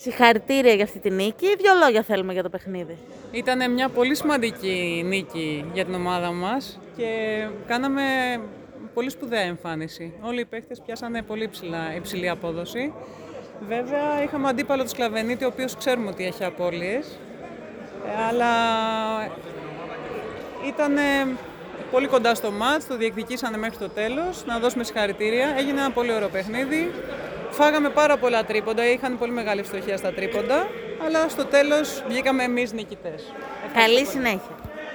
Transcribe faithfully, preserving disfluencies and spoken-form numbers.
Συγχαρητήρια για αυτή τη νίκη. Δύο λόγια θέλουμε για το παιχνίδι. Ήταν μια πολύ σημαντική νίκη για την ομάδα μας και κάναμε πολύ σπουδαία εμφάνιση. Όλοι οι παίχτες πιάσανε πολύ υψηλά, υψηλή απόδοση. Βέβαια, είχαμε αντίπαλο του Σκλαβενίτη, ο οποίος ξέρουμε ότι έχει απώλειες, αλλά ήταν πολύ κοντά στο μάτς, το διεκδικήσανε μέχρι το τέλος. Να δώσουμε συγχαρητήρια. Έγινε ένα πολύ ωραίο παιχνίδι. Φάγαμε πάρα πολλά τρίποντα, είχαν πολύ μεγάλη ευστοχία στα τρίποντα, αλλά στο τέλος βγήκαμε εμείς νικητές. Καλή συνέχεια.